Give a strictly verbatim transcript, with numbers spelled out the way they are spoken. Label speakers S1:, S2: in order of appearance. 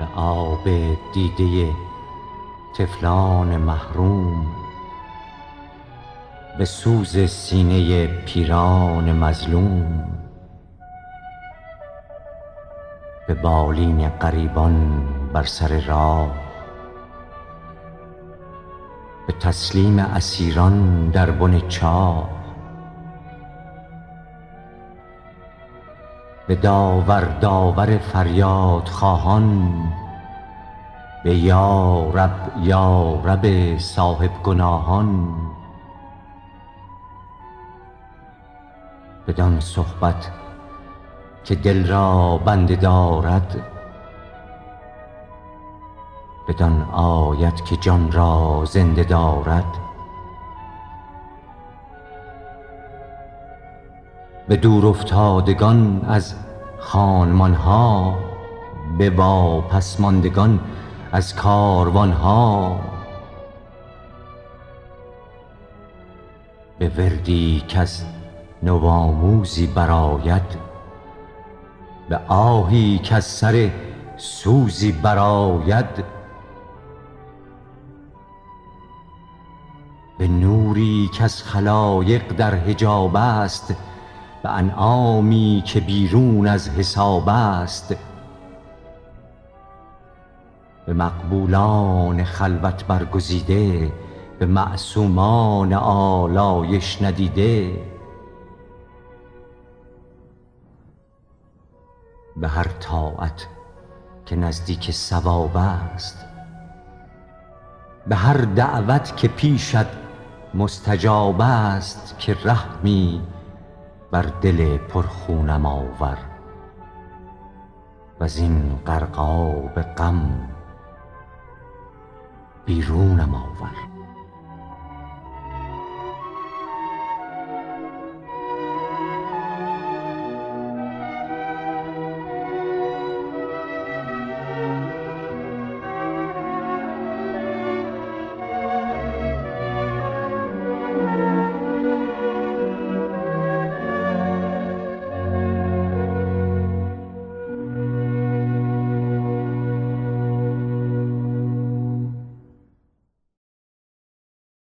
S1: به آب دیده طفلان محروم، به سوز سینه پیران مظلوم، به بالین غریبان بر سر راه، به تسلیم اسیران در بن چاه، به داور داور فریاد خواهان، به یا رب یا رب صاحب گناهان، بدان صحبت که دل را بنده دارد، بدان آیت که جان را زنده دارد، به دور افتادگان از خانمان ها، به واپس ماندگان از کاروان ها، به وردی کز نوآموزی برآید، به آهی کز سر سوزی برآید، به نوری کز خلایق در حجاب است، به انعامی که بیرون از حساب است، به مقبولان خلوت برگزیده، به معصومان آلایش ندیده، به هر طاعت که نزدیک صواب است، به هر دعوت که پیشت مستجاب است، که رحمی بر دل پرخونم آور، وزین غرقاب غم بیرونم آور.